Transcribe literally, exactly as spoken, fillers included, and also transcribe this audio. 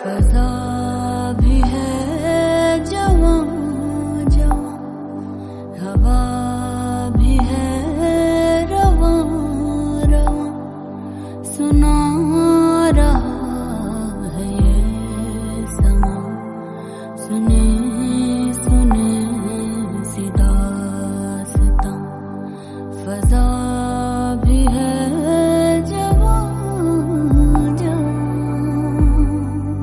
फजा भी है जवां जवां, हवा भी है रवां रवां, सुना रहा है ये समा। सुने सुने सी दास्तां, फजा